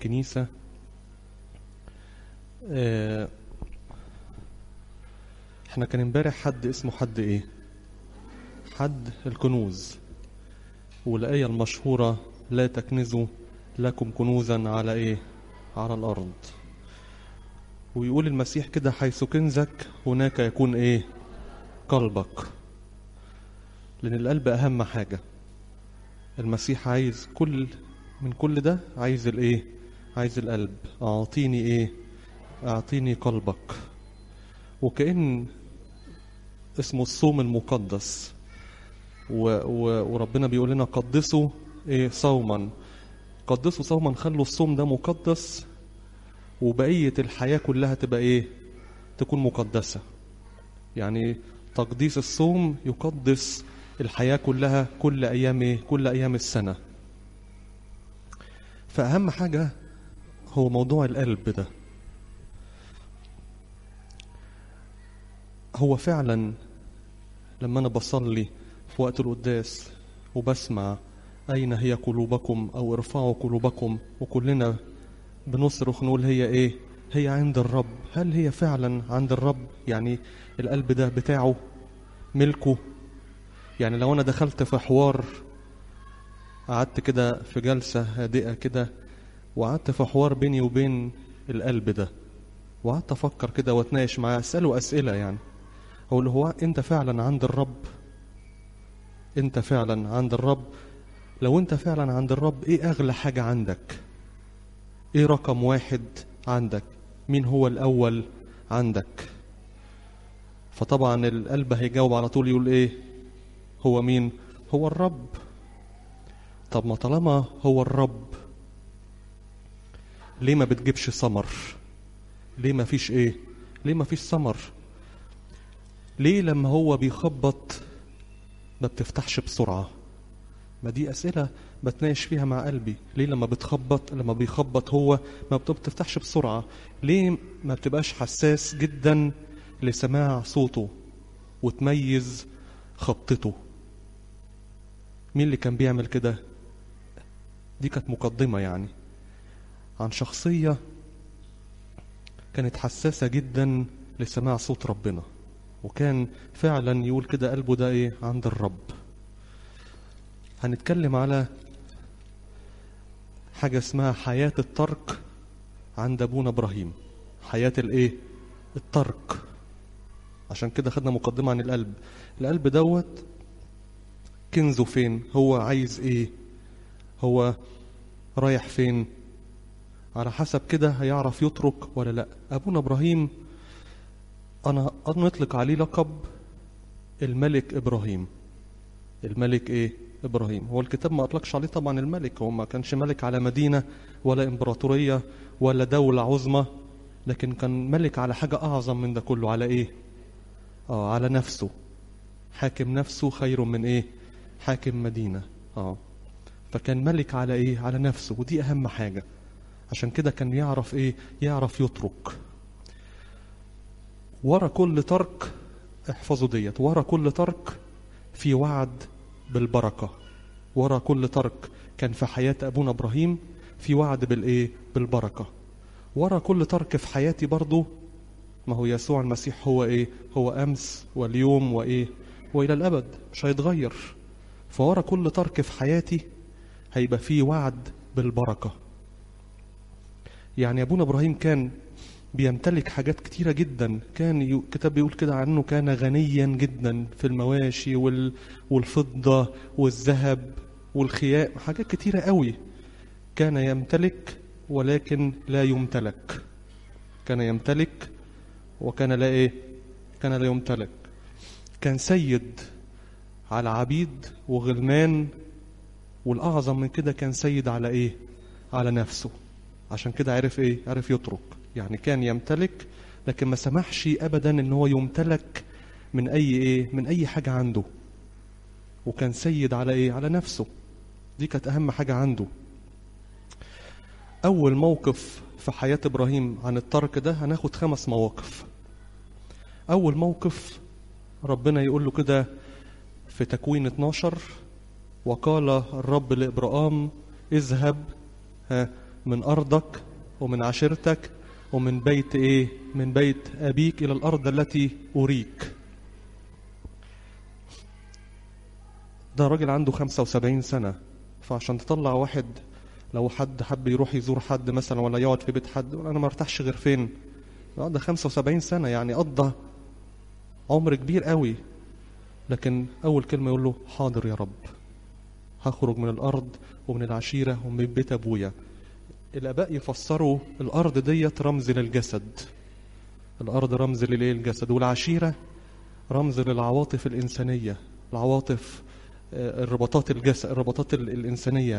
الكنيسة. احنا كان امبارح حد اسمه حد ايه؟ حد الكنوز، والآية المشهورة لا تكنزوا لكم كنوزا على ايه؟ على الأرض. ويقول المسيح كده حيث كنزك هناك يكون ايه؟ قلبك. لأن القلب أهم حاجة. المسيح عايز من كل ده عايز الايه؟ عايز القلب. أعطيني ايه؟ أعطيني قلبك. وكأن اسمه الصوم المقدس، وربنا بيقول لنا قدسوا ايه؟ صوما. قدسوا صوما، خلوا الصوم ده مقدس، وبقية الحياة كلها تبقى ايه؟ تكون مقدسة. يعني تقديس الصوم يقدس الحياة كلها، كل أيام ايه؟ كل أيام السنة. فأهم حاجة هو موضوع القلب ده. هو فعلا لما أنا بصلي في وقت القداس وبسمع أين هي قلوبكم أو ارفعوا قلوبكم، وكلنا بنصرخ نقول هي إيه؟ هي عند الرب. هل هي فعلا عند الرب؟ يعني القلب ده بتاعه، ملكه. يعني لو أنا دخلت في حوار، قعدت كده في جلسة هادئة كده، وقعدت في حوار بيني وبين القلب ده، وقعدت أفكر كده واتناقش معاه، أسأله أسئلة، يعني أقول هو أنت فعلا عند الرب؟ أنت فعلا عند الرب؟ لو أنت فعلا عند الرب، إيه أغلى حاجة عندك؟ إيه رقم واحد عندك؟ مين هو الأول عندك؟ فطبعا القلب هيجاوب على طول، يقول إيه؟ هو مين؟ هو الرب. طب ما طالما هو الرب، ليه ما بتجيبش ثمر؟ ليه ما فيش إيه؟ ليه ما فيش ثمر؟ ليه لما هو بيخبط ما بتفتحش بسرعة؟ ما دي أسئلة بتناقش فيها مع قلبي. ليه لما بيخبط هو ما بتفتحش بسرعة؟ ليه ما بتبقاش حساس جدا لسماع صوته وتميز خبطته؟ مين اللي كان بيعمل كده؟ دي كانت مقدمة يعني عن شخصية كانت حساسة جدا لسماع صوت ربنا، وكان فعلا يقول كده قلبه ده ايه؟ عند الرب. هنتكلم على حاجة اسمها حياة الترك عند أبونا إبراهيم. حياة الايه؟ الترك. عشان كده خدنا مقدمة عن القلب. القلب دوت كنزه فين؟ هو عايز ايه؟ هو رايح فين؟ على حسب كده هيعرف يترك ولا لا. أبونا إبراهيم أنا نطلق عليه لقب الملك إبراهيم. الملك ايه؟ إبراهيم. هو الكتاب ما أطلقش عليه طبعا الملك، هو ما كانش ملك على مدينة ولا إمبراطورية ولا دولة عظمى، لكن كان ملك على حاجة أعظم من ده كله. على ايه؟ على نفسه. حاكم نفسه خير من ايه؟ حاكم مدينة. فكان ملك على ايه؟ على نفسه، ودي أهم حاجة. عشان كده كان يعرف ايه؟ يعرف يترك. ورا كل ترك، احفظوا ديت، ورا كل ترك في وعد بالبركة. ورا كل ترك كان في حياة أبونا إبراهيم في وعد بالإيه؟ بالبركة. ورا كل ترك في حياتي برضو، ما هو يسوع المسيح هو إيه؟ هو أمس واليوم وإيه؟ وإلى الأبد، مش هيتغير. فورا كل ترك في حياتي هيبقى فيه وعد بالبركة. يعني أبونا إبراهيم كان بيمتلك حاجات كتيرة جدا. كان الكتاب بيقول كده عنه كان غنيا جدا في المواشي والفضة والذهب والخيام، حاجات كتيرة قوي. كان يمتلك ولكن لا يمتلك. كان يمتلك وكان لا ايه؟ كان لا يمتلك. كان سيد على عبيد وغلمان، والأعظم من كده كان سيد على ايه؟ على نفسه. عشان كده عرف ايه؟ عرف يترك. يعني كان يمتلك لكن ما سمحش ابدا ان هو يمتلك من اي ايه؟ من اي حاجة عنده. وكان سيد على ايه؟ على نفسه. دي كانت اهم حاجة عنده. اول موقف في حياة ابراهيم عن الترك ده هناخد 5 مواقف. اول موقف ربنا يقول له كده في تكوين 12: وقال الرب لابراهام اذهب من أرضك ومن عشيرتك ومن بيت إيه؟ من بيت أبيك إلى الأرض التي أريك. ده راجل عنده 75 سنة، فعشان تطلع واحد، لو حد حب يروح يزور حد مثلا ولا يقعد في بيت حد، أنا ما ارتاحش غير فين؟ ده 75 سنة، يعني قضى عمر كبير قوي. لكن أول كلمة يقول له حاضر يا رب، هخرج من الأرض ومن العشيرة ومن بيت أبويا. الآباء يفسروا الأرض ديت رمز للجسد، الأرض رمز للجسد، والعشيرة رمز للعواطف الإنسانية، العواطف، الرباطات الجسد، الرباطات الإنسانية.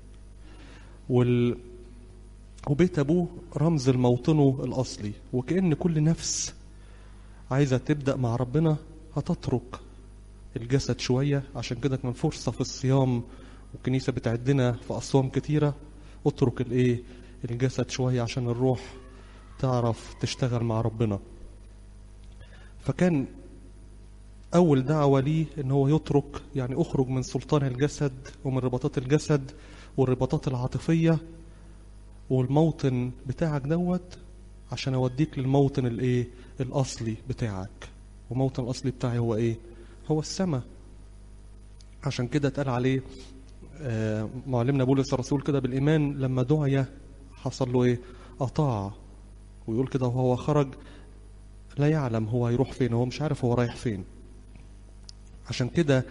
وبيت أبوه رمز لموطنه الأصلي. وكأن كل نفس عايزة تبدأ مع ربنا هتترك الجسد شوية. عشان كده كان فرصة في الصيام، والكنيسة بتعدنا في أصوام كتيرة، اترك الايه؟ الجسد شوية عشان الروح تعرف تشتغل مع ربنا. فكان أول دعوة ليه إن هو يترك، يعني أخرج من سلطان الجسد ومن رباطات الجسد والرباطات العاطفية والموطن بتاعك دوت، عشان أوديك للموطن الإيه؟ الأصلي بتاعك. وموطن الأصلي بتاعي هو إيه؟ هو السماء. عشان كده اتقال عليه معلمنا بولس الرسول كده بالإيمان لما دعي حصل له إيه؟ أطاع. ويقول كده وهو خرج لا يعلم هو هيروح فين، هو مش عارف هو رايح فين. عشان كده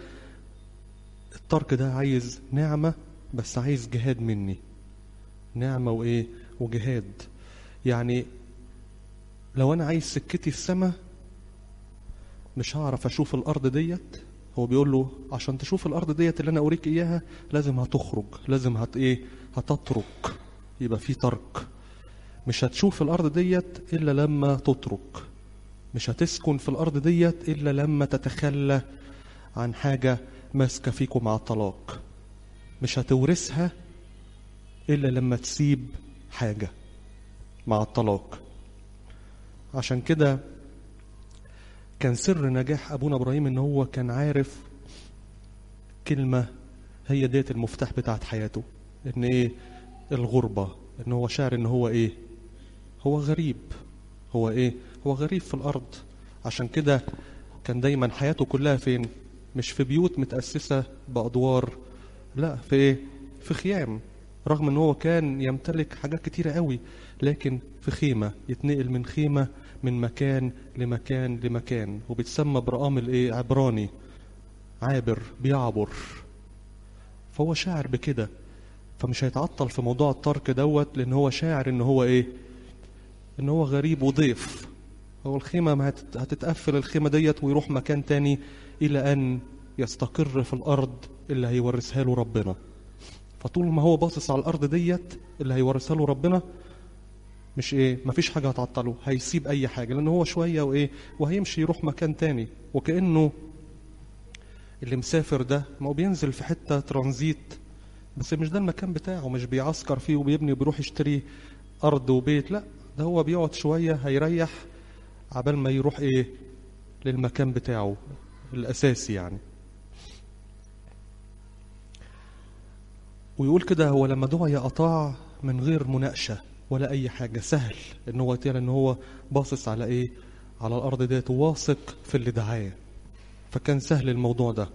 الترك ده عايز نعمة، بس عايز جهاد مني، نعمة وإيه؟ وجهاد. يعني لو أنا عايز سكتي السماء مش هعرف أشوف الأرض ديت. هو بيقول له عشان تشوف الأرض ديت اللي أنا أوريك إياها لازم هتخرج، لازم هتترك. يبقى في ترك. مش هتشوف الأرض ديت إلا لما تترك، مش هتسكن في الأرض ديت إلا لما تتخلى عن حاجة ماسكة فيكم مع الطلاق، مش هتورثها إلا لما تسيب حاجة مع الطلاق. عشان كده كان سر نجاح أبونا إبراهيم إن هو كان عارف كلمة هي ديت المفتاح بتاعت حياته، إن إيه؟ الغربة. إن هو شاعر إن هو إيه؟ هو غريب. هو إيه؟ هو غريب في الأرض. عشان كده كان دايما حياته كلها فين؟ مش في بيوت متأسسة بأدوار، لا، في إيه؟ في خيام. رغم إن هو كان يمتلك حاجات كتيرة قوي، لكن في خيمة، يتنقل من خيمة من مكان لمكان لمكان. وبيتسمى برقام الإيه؟ عبراني، عابر، بيعبر. فهو شاعر بكده، فمش هيتعطل في موضوع الترك دوت، لأن هو شاعر إن هو إيه؟ إن هو غريب وضيف. هو الخيمة ما هتتقفل الخيمة ديت ويروح مكان تاني إلى أن يستقر في الأرض اللي هيورثها له ربنا. فطول ما هو باصص على الأرض ديت اللي هيورثها له ربنا، مش إيه؟ مفيش حاجة هتعطله، هيسيب أي حاجة، لأن هو شوية وإيه؟ وهيمشي يروح مكان تاني. وكأنه اللي مسافر ده ما هو بينزل في حتة ترانزيت، بس مش ده المكان بتاعه، مش بيعسكر فيه وبيبني وبيروح يشتري أرض وبيت، لا، ده هو بيقعد شوية هيريح عبال ما يروح إيه؟ للمكان بتاعه الأساسي يعني. ويقول كده هو لما دعي أطاع من غير مناقشة ولا أي حاجة، سهل إن هو يتقال إن هو باصص على إيه؟ على الأرض ديت، واثق في اللي دعاه. فكان سهل الموضوع ده.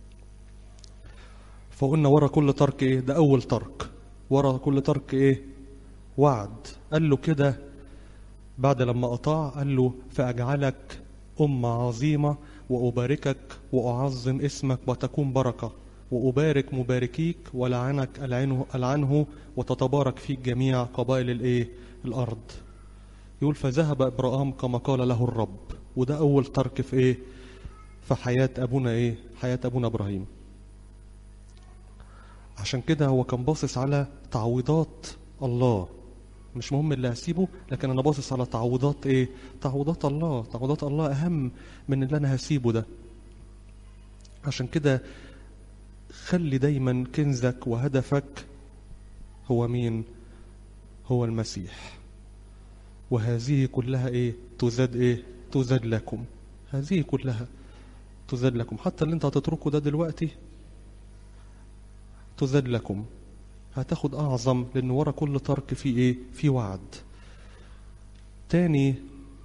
فقلنا ورا كل ترك إيه؟ ده أول ترك. ورا كل ترك إيه؟ وعد. قال له كده بعد لما أطاع، قال له فأجعلك أمة عظيمة وأباركك وأعظم اسمك وتكون بركة، وأبارك مباركيك ولعنك ألعنه وتتبارك فيك جميع قبائل الإيه؟ الأرض. يقول فذهب إبراهام كما قال له الرب. وده أول ترك في إيه؟ في حياة أبونا إيه؟ حياة أبونا إبراهيم. عشان كده هو كان باصص على تعويضات الله، مش مهم اللي هسيبه، لكن أنا باصص على تعويضات إيه؟ تعويضات الله. تعويضات الله أهم من اللي أنا هسيبه ده. عشان كده خلي دايما كنزك وهدفك هو مين؟ هو المسيح. وهذه كلها إيه؟ تزاد إيه؟ تزاد لكم. هذه كلها تزاد لكم، حتى اللي انت هتتركه ده دلوقتي تزاد لكم. هتاخد أعظم، لأن ورا كل ترك فيه إيه؟ فيه وعد. تاني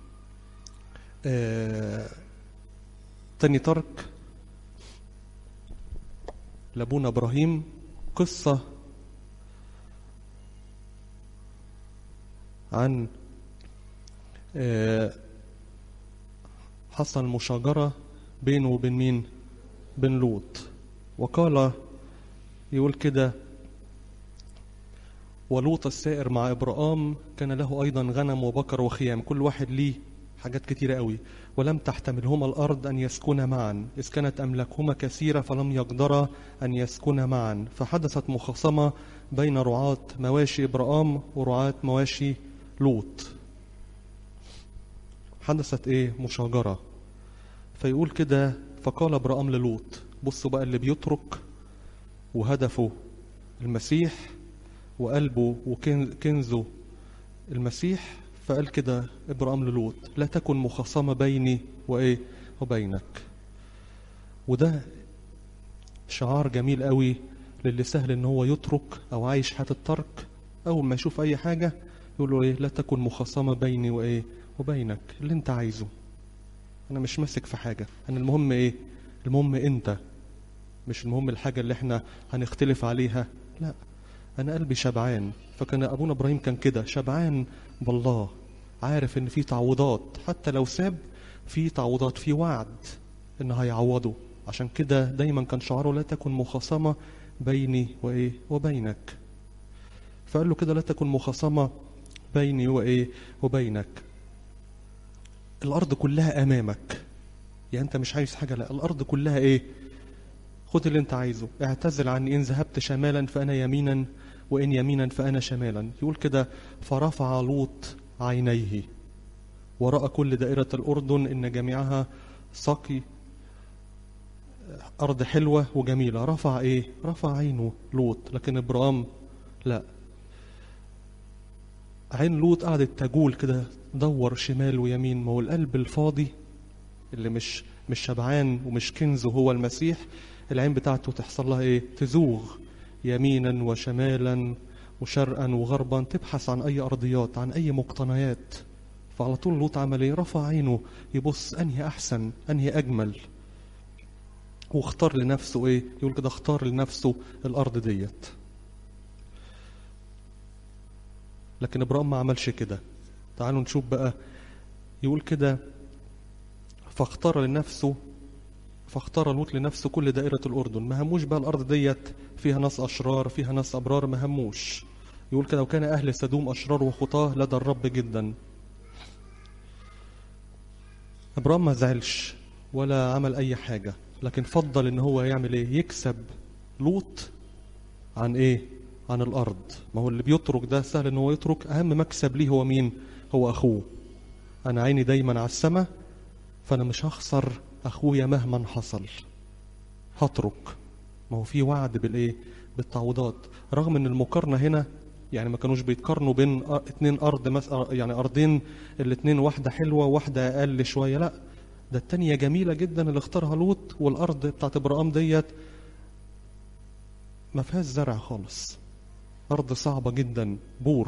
تاني ترك لأبونا إبراهيم، قصة عن حصل مشاجرة بينه وبين مين؟ بين لوط. وقال، يقول كده: ولوط السائر مع إبرام كان له أيضا غنم وبقر وخيام، كل واحد ليه حاجات كتيرة قوي. ولم تحتملهما الأرض أن يسكنا معا، إذ كانت أملاكهما كثيرة فلم يقدرا أن يسكنا معا. فحدثت مخاصمة بين رعاة مواشي إبرام ورعاة مواشي لوط. حدثت إيه؟ مشاجرة. فيقول كده: فقال إبرام للوط. بصوا بقى اللي بيترك وهدفه المسيح وقلبه وكنزه المسيح. فقال كده إبرام للوط: لا تكن مخاصمة بيني وإيه؟ وبينك. وده شعار جميل قوي للي سهل إن هو يترك أو عايش حياة الترك. أول ما يشوف أي حاجة يقول له إيه؟ لا تكن مخاصمة بيني وإيه؟ وبينك. اللي أنت عايزه، أنا مش ماسك في حاجة، أنا المهم إيه؟ المهم أنت، مش المهم الحاجة اللي إحنا هنختلف عليها. لا، أنا قلبي شبعان. فكان أبونا إبراهيم كان كده شبعان بالله، عارف إن في تعويضات، حتى لو ساب في تعويضات، في وعد إن هيعوضه. عشان كده دايما كان شعاره: لا تكن مخاصمة بيني وإيه؟ وبينك. فقال له كده: لا تكن مخاصمة بيني وإيه؟ وبينك. الأرض كلها أمامك، يعني أنت مش عايز حاجة، لا، الأرض كلها إيه؟ خد اللي أنت عايزه. اعتزل عني، إن ذهبت شمالا فأنا يمينا، وإن يمينا فأنا شمالا. يقول كده: فرفع لوط عينيه ورأى كل دائرة الأردن إن جميعها سقي، أرض حلوة وجميلة. رفع إيه؟ رفع عينه لوط. لكن إبرام لا، عين لوط قعدت تجول كده، دور شمال ويمين. ما هو القلب الفاضي اللي مش شبعان ومش كنزه هو المسيح، العين بتاعته تحصل لها ايه؟ تزوغ يمينا وشمالا وشرقا وغربا، تبحث عن اي ارضيات، عن اي مقتنيات. فعلى طول لوط عمل ايه؟ رفع عينه يبص انهي احسن، انهي اجمل، واختار لنفسه ايه؟ يقول كده: اختار لنفسه الارض ديت. لكن ابراهيم ما عملش كده. تعالوا نشوف بقى. يقول كده: فاختار لوط لنفسه كل دائرة الأردن. ما هموش بقى الأرض ديت فيها ناس أشرار فيها ناس أبرار، ما هموش. يقول كده: وكان أهل سدوم أشرار وخطاه لدى الرب جدا. إبراهيم ما زعلش ولا عمل أي حاجة، لكن فضل إن هو يعمل إيه؟ يكسب لوط عن إيه؟ عن الأرض. ما هو اللي بيترك ده سهل إن هو يترك، أهم مكسب ليه هو مين؟ هو أخوه. أنا عيني دايما على السماء، فأنا مش هخسر أخويا مهما حصل، هترك. ما هو في وعد بالإيه؟ بالتعويضات. رغم إن المقارنة هنا يعني ما كانوش بيتقارنوا بين اتنين أرض مثلا، يعني أرضين الاتنين، واحدة حلوة واحدة أقل شوية، لا، ده التانية جميلة جدا اللي اختارها لوط، والأرض بتاعت إبراهيم ديت ما فيهاش زرع خالص، أرض صعبة جدا، بور.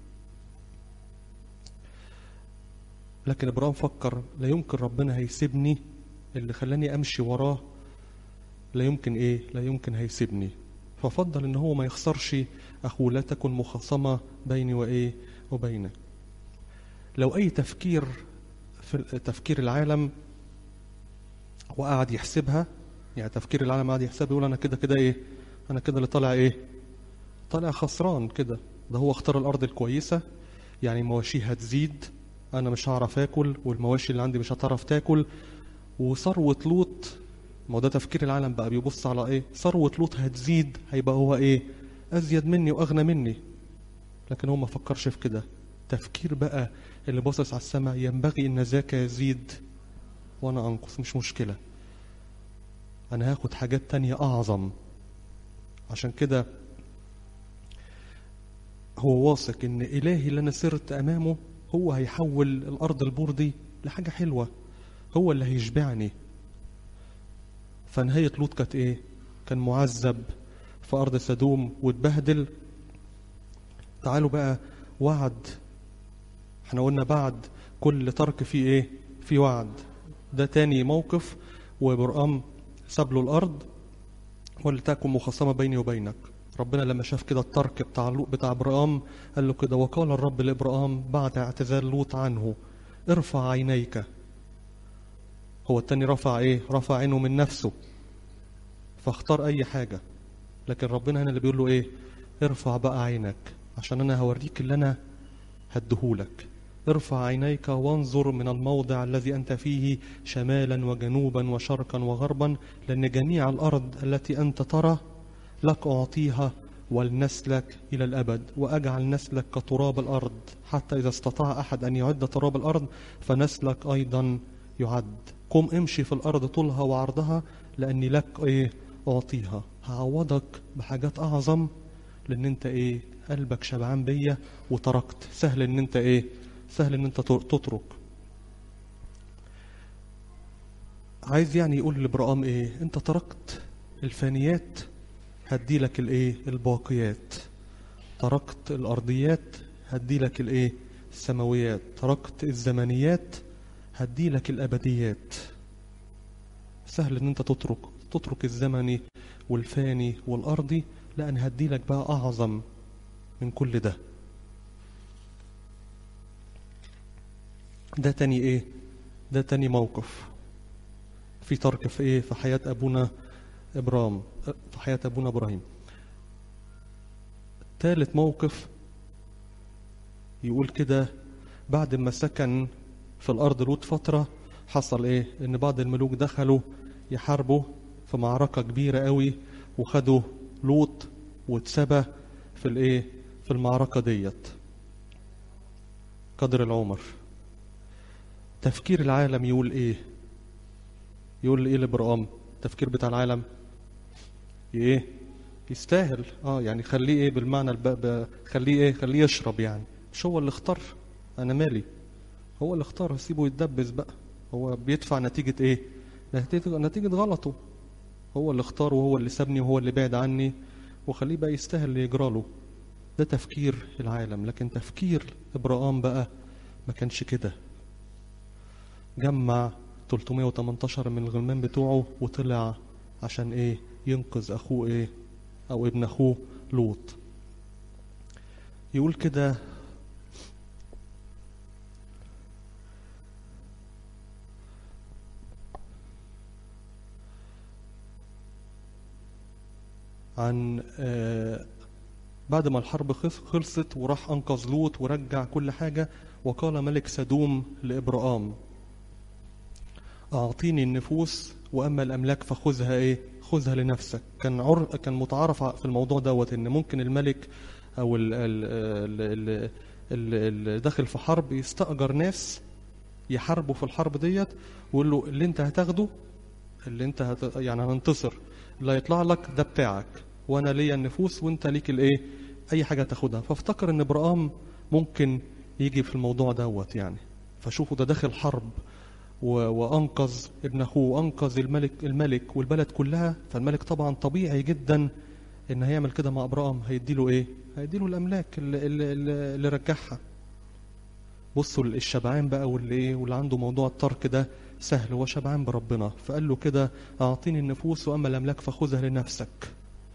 لكن إبراهيم فكر: لا يمكن ربنا هيسيبني، اللي خلاني أمشي وراه لا يمكن إيه؟ لا يمكن هيسيبني. ففضل إن هو ما يخسرش أخوه. لا تكن مخاصمة بيني وإيه؟ وبينك. لو أي تفكير في تفكير العالم وقعد يحسبها، يعني تفكير العالم قعد يحسبها، يقول: أنا كده كده إيه؟ أنا كده اللي طالع إيه؟ طالع خسران كده. ده هو اختار الأرض الكويسة، يعني مواشيه هتزيد، أنا مش هعرف آكل، والمواشي اللي عندي مش هتعرف تاكل. وثروة لوط، ما هو ده تفكير العالم بقى، بيبص على ايه؟ ثروة لوط هتزيد، هيبقى هو ايه؟ ازيد مني واغنى مني. لكن هو ما فكرش في كده. تفكير بقى اللي باصص على السماء: ينبغي ان ذاك يزيد وانا انقص، مش مشكلة، انا هاخد حاجات تانية اعظم. عشان كده هو واثق ان الهي اللي انا سرت امامه هو هيحول الارض البور دي لحاجة حلوة، هو اللي هيشبعني. فنهاية لوط كانت ايه؟ كان معذب في أرض سدوم واتبهدل، تعالوا بقى وعد. احنا قلنا بعد كل ترك فيه ايه؟ في وعد. ده تاني موقف. وبرقام ساب له الارض ولتكن مخاصمه بيني وبينك. ربنا لما شاف كده الترك بتاع برقام قال له كده: وقال الرب لابرام بعد اعتذار لوط عنه: ارفع عينيك. هو التاني رفع ايه؟ رفع عينه من نفسه فاختار اي حاجه. لكن ربنا هنا اللي بيقول له ايه؟ ارفع بقى عينك عشان انا هوريك اللي انا هديهولك. ارفع عينيك وانظر من الموضع الذي أنت فيه شمالا وجنوبا وشرقا وغربا، لأن جميع الأرض التي أنت ترى لك أعطيها ولنسلك إلى الأبد، وأجعل نسلك كتراب الأرض، حتى إذا استطاع أحد أن يعد تراب الأرض فنسلك أيضا يعد. قم امشي في الأرض طولها وعرضها، لأني لك إيه؟ أعطيها. هعوضك بحاجات أعظم، لأن أنت إيه؟ قلبك شبعان بيا وتركت. سهل ان انت ايه؟ سهل ان انت تترك. عايز يعني يقول لبرقام ايه؟ انت تركت الفانيات هدي لك الايه؟ الباقيات. تركت الارضيات هدي لك الايه؟ السماويات. تركت الزمنيات هدي لك الابديات. سهل ان انت تترك الزمني والفاني والارضي، لان هدي لك بقى اعظم من كل ده. ده تاني ايه؟ ده تاني موقف في ترك في ايه؟ في حياة ابونا ابراهيم. في حياة ابونا ابراهيم. ثالث موقف يقول كده: بعد ما سكن في الارض لوط فترة، حصل ايه؟ ان بعض الملوك دخلوا يحاربوا في معركة كبيرة قوي، وخدوا لوط واتسبى في الايه؟ في المعركة ديت قدر العمر. تفكير العالم يقول ايه؟ يقول ايه لبرقام؟ التفكير بتاع العالم ايه؟ يستاهل. يعني خليه ايه بالمعنى خليه ايه؟ خليه يشرب يعني. مش هو اللي اختار؟ انا مالي؟ هو اللي اختار، سيبه يتدبس بقى. هو بيدفع نتيجة ايه؟ نتيجة غلطه. هو اللي اختار وهو اللي سابني وهو اللي بعد عني، وخليه بقى يستاهل اللي يجراله. ده تفكير العالم. لكن تفكير ابراهام بقى ما كانش كده. جمع 318 من الغلمان بتوعه وطلع عشان ايه؟ ينقذ اخوه ايه؟ او ابن اخوه لوط. يقول كده: عن بعد ما الحرب خلصت وراح انقذ لوط ورجع كل حاجة، وقال ملك سدوم لابرام: اعطيني النفوس، واما الاملاك فخذها ايه؟ خذها لنفسك. كان متعارف في الموضوع دوت ان ممكن الملك او اللي داخل في حرب يستأجر ناس يحاربوا في الحرب ديت، ويقول له اللي انت هتاخده، اللي انت يعني هننتصر، اللي هيطلع لك ده بتاعك، وانا ليا النفوس وانت ليك الايه؟ اي حاجه تاخدها. فافتكر ان ابراهام ممكن يجي في الموضوع دوت يعني. فشوفوا ده داخل حرب وانقذ ابن اخوه وانقذ الملك والبلد كلها. فالملك طبعا طبيعي جدا ان هيعمل كده مع ابراهام. هيديله ايه؟ هيديله الاملاك اللي رجعها. بصوا الشبعان بقى واللي ايه؟ واللي عنده موضوع الترك ده سهل، هو شبعان بربنا. فقال له كده: اعطيني النفوس واما الاملاك فخذها لنفسك.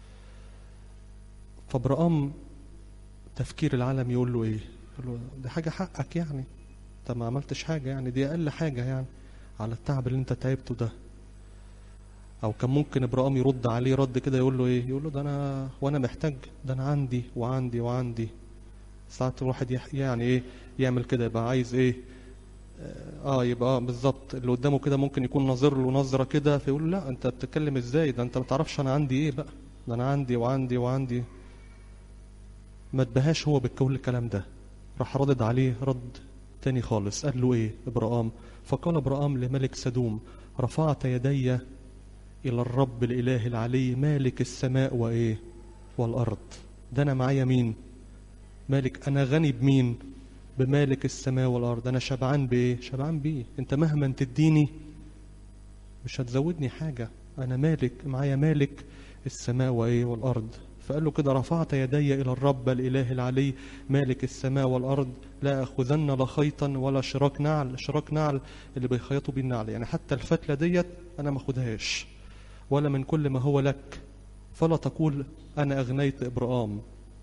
فابراهام تفكير العالم يقول له ايه؟ يقول له دي حاجه حقك يعني، انت ما عملتش حاجه يعني، دي اقل حاجه يعني على التعب اللي انت تعبته ده. او كان ممكن ابراهام يرد عليه رد كده يقول له ايه؟ يقول له ده انا وانا محتاج، ده انا عندي وعندي وعندي. ساعات الواحد يعني ايه؟ يعمل كده، يبقى عايز ايه؟ يبقى بالظبط اللي قدامه كده ممكن يكون ناظر له نظره كده، فيقول له لا انت بتتكلم ازاي؟ ده انت ما تعرفش انا عندي ايه بقى، ده انا عندي وعندي وعندي. ما تبهاش هو بالكل الكلام ده. راح ردد عليه رد تاني خالص. قال له ايه ابراهام؟ فقال ابراهام لملك سدوم: رفعت يدي الى الرب الاله العلي مالك السماء وايه؟ والارض. ده انا معايا مين؟ مالك. انا غني بمين؟ بمالك السماء والارض. انا شبعان بايه؟ شبعان بيه. انت مهما تديني مش هتزودني حاجه. انا مالك، معايا مالك السماء وايه؟ والارض. فقال له كده: رفعت يدي إلى الرب الإله العلي مالك السماء والأرض، لا أخذن لا خيطا ولا شراك نعل. شراك نعل اللي بيخيطوا بيه النعل، يعني حتى الفتلة ديت أنا ما أخدهاش، ولا من كل ما هو لك، فلا تقول أنا أغنيت إبرام.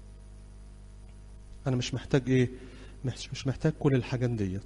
أنا مش محتاج إيه؟ مش محتاج كل الحاجات ديت.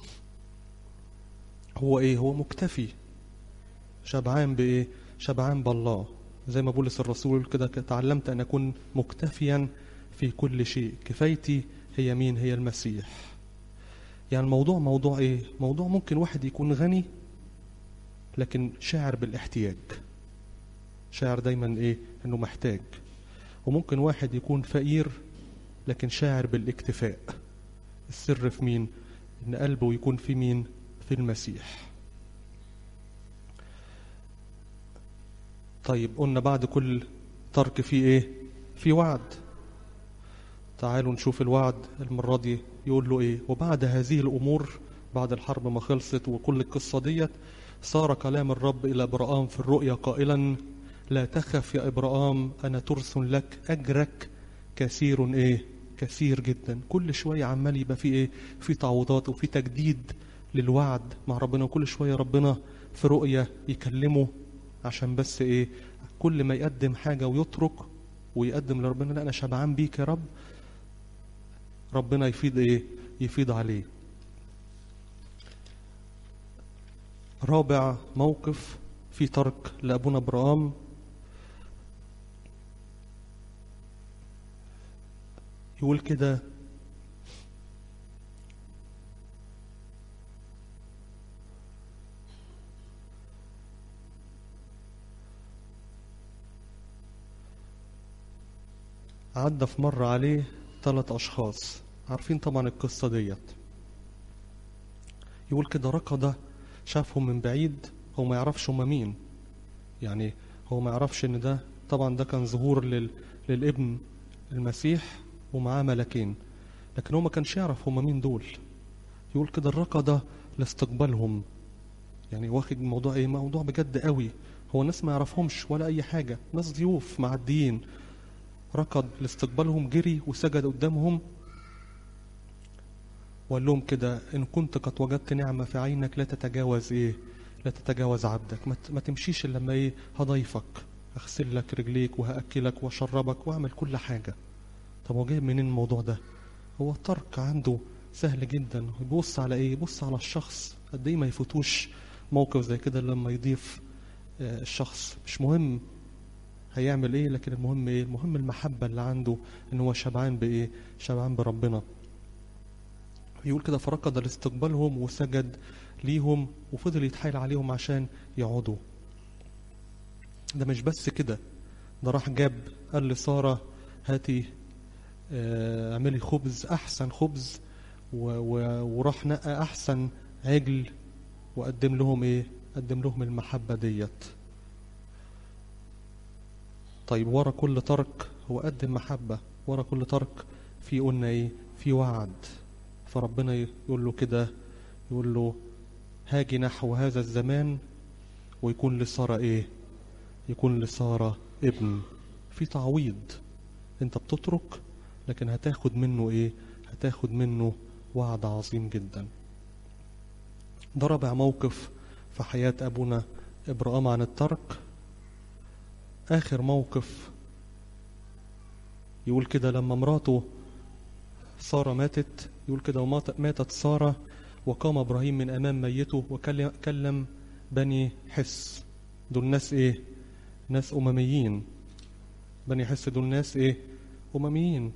هو إيه؟ هو مكتفي، شبعان بإيه؟ شبعان بالله. زي ما بولس الرسول كده: تعلمت أن أكون مكتفيا في كل شيء، كفايتي هي مين؟ هي المسيح. يعني الموضوع موضوع إيه؟ موضوع ممكن واحد يكون غني لكن شاعر بالاحتياج، شاعر دايما إيه؟ أنه محتاج. وممكن واحد يكون فقير لكن شاعر بالاكتفاء. السر في مين؟ إن قلبه يكون في مين؟ في المسيح. طيب قلنا بعد كل ترك فيه ايه؟ في وعد. تعالوا نشوف الوعد المرة دي يقول له ايه: وبعد هذه الامور، بعد الحرب ما خلصت وكل القصة ديت، صار كلام الرب الى ابراهام في الرؤيا قائلا: لا تخف يا ابراهام، انا ترس لك، اجرك كثير ايه؟ كثير جدا. كل شوية عمال يبقى في ايه؟ في تعويضات وفي تجديد للوعد مع ربنا. وكل شوية ربنا في رؤيا يكلمه عشان بس ايه؟ كل ما يقدم حاجة ويترك ويقدم لربنا: لا انا شبعان بيك يا رب، ربنا يفيض ايه؟ يفيض عليه. رابع موقف في ترك لأبونا ابراهام، يقول كده: عدى في مرة عليه 3 أشخاص، عارفين طبعا القصة ديت. يقول كده: ركض شافهم من بعيد، هو ما يعرفش هما مين، يعني هو ما يعرفش ان ده طبعا ده كان ظهور للابن المسيح ومعاه ملكين، لكن هو ما كانش يعرف هما مين دول. يقول كده: ركض لاستقبالهم، يعني واخد الموضوع ايه؟ موضوع بجد قوي. هو ناس ما يعرفهمش ولا اي حاجة، ناس ضيوف معديين. ركض لاستقبالهم، جري وسجد قدامهم وقال لهم كده: إن كنت قد وجدت نعمة في عينك لا تتجاوز إيه؟ لا تتجاوز عبدك. ما تمشيش إلا لما إيه؟ هضيفك، أغسل لك رجليك وهأكلك وأشربك وأعمل كل حاجة. طب هو جايب منين الموضوع ده؟ هو الترك عنده سهل جدا. يبص على إيه؟ يبص على الشخص. قد إيه ما يفوتوش موقف زي كده لما يضيف الشخص. مش مهم هيعمل إيه، لكن المهم إيه؟ المهم المحبة اللي عنده، إن هو شبعان بإيه؟ شبعان بربنا. يقول كده: فركض لاستقبالهم وسجد ليهم وفضل يتحايل عليهم عشان يقعدوا. ده مش بس كده، ده راح جاب قال لسارة: هاتي اعملي خبز، احسن خبز، وراح نقى احسن عجل وقدم لهم ايه؟ قدم لهم المحبة ديت. طيب ورا كل ترك هو قدم محبة، ورا كل ترك في قلنا ايه؟ في وعد. فربنا يقول له كده، يقول له: هاجي نحو هذا الزمان ويكون لسارة ايه؟ يكون لسارة ابن. في تعويض. انت بتترك لكن هتاخد منه ايه؟ هتاخد منه وعد عظيم جدا. ده رابع موقف في حياة ابونا ابراهام عن الترك. اخر موقف يقول كده: لما مراته سارة ماتت، يقول كده: وماتت سارة وقام ابراهيم من امام ميته وكلم بني حس. دول ناس ايه؟ ناس امميين. بني حس دول ناس ايه؟ امميين.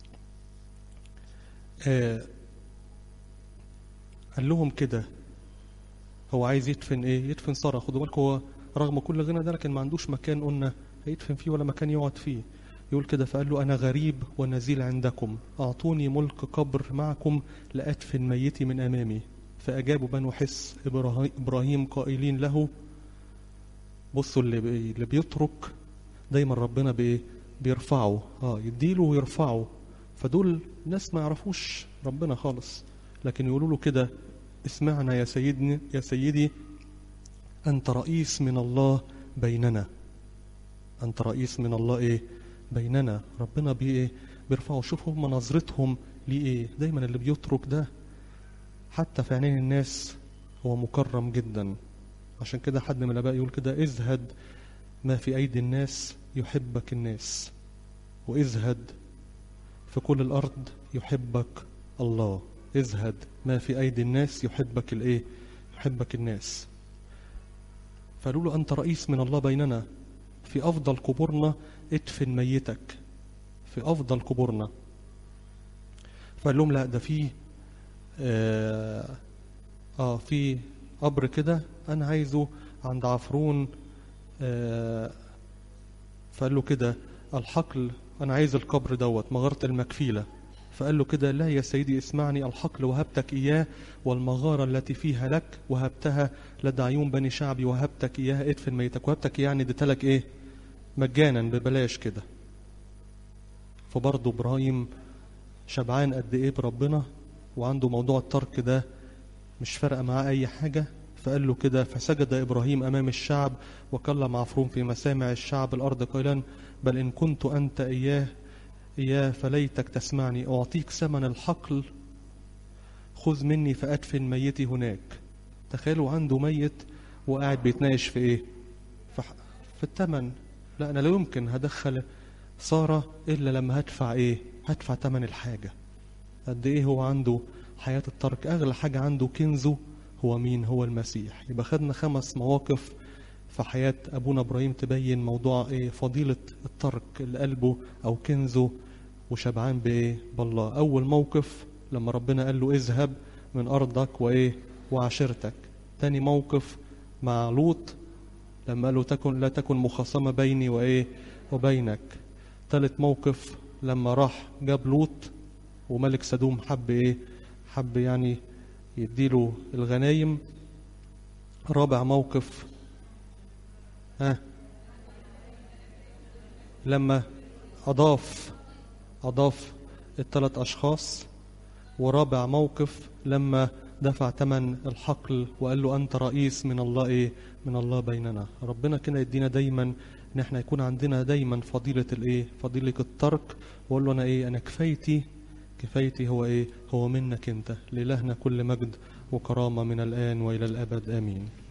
قال لهم كده، هو عايز يدفن ايه؟ يدفن سارة. خدوا بالكم، هو رغم كل غنى ده لكن ما عندوش مكان قلنا هيدفن فيه ولا مكان يقعد فيه. يقول كده: فقال له: انا غريب ونزيل عندكم، اعطوني ملك قبر معكم لادفن ميتي من امامي. فاجابوا بنو حس ابراهيم قائلين له. بصوا اللي بيترك دايما ربنا بايه؟ بيرفعه. يديله ويرفعه. فدول ناس ما يعرفوش ربنا خالص، لكن يقولوا له كده: اسمعنا يا سيدني يا سيدي، أنت رئيس من الله بيننا. أنت رئيس من الله إيه؟ بيننا. ربنا ايه بيرفعوا. شوفوا هم نظرتهم ليه ايه. دايما اللي بيترك ده حتى في عينين الناس هو مكرم جدا. عشان كده حد من الآباء يقول كده: ازهد ما في أيدي الناس يحبك الناس، وازهد في كل الأرض يحبك الله. ازهد ما في أيدي الناس يحبك الايه؟ يحبك الناس. فقالوا له: أنت رئيس من الله بيننا، في أفضل قبورنا ادفن ميتك، في أفضل قبورنا. فقال لهم: لا، ده في في قبر كده أنا عايزه عند عفرون. فقال له كده: الحقل، أنا عايز القبر دوت مغارة المكفيلة. فقال له كده: لا يا سيدي اسمعني، الحقل وهبتك إياه، والمغارة التي فيها لك وهبتها لدى عيون بني شعبي وهبتك إياها، ادفن ميتك. وهبتك يعني اديتلك إيه؟ مجانا ببلاش كده. فبرضه إبراهيم شبعان قد إيه بربنا، وعنده موضوع الترك ده مش فارقة معاه أي حاجة. فقال له كده: فسجد إبراهيم أمام الشعب وكلم عفرون في مسامع الشعب الأرض قائلا: بل إن كنت أنت إياه فليتك تسمعني، أعطيك ثمن الحقل، خذ مني فأدفن ميتي هناك. تخيلوا عنده ميت وقاعد بيتناقش في إيه؟ في الثمن. لا، أنا لا يمكن هدخل سارة إلا لما هدفع إيه؟ هدفع ثمن الحاجة. قد إيه هو عنده حياة الترك. أغلى حاجة عنده كنزه هو مين؟ هو المسيح. يبقى خدنا 5 مواقف في حياة أبونا إبراهيم تبين موضوع إيه؟ فضيلة الترك اللي قلبه أو كنزه وشبعان بإيه؟ بالله. أول موقف لما ربنا قال له: اذهب من أرضك وإيه؟ وعشيرتك. تاني موقف مع لوط لما قال له: لا تكن مخاصمة بيني وإيه؟ وبينك. تالت موقف لما راح جاب لوط وملك سدوم حب إيه؟ حب يعني يديله الغنايم. رابع موقف لما أضاف 3 أشخاص. ورابع موقف لما دفع ثمن الحقل وقال له: أنت رئيس من الله إيه؟ من الله بيننا. ربنا كده يدينا دايما إن احنا يكون عندنا دايما فضيلة الإيه؟ فضيلة الترك. وقال له: أنا إيه؟ أنا كفايتي هو إيه؟ هو منك أنت. لإلهنا كل مجد وكرامة من الآن وإلى الأبد، آمين.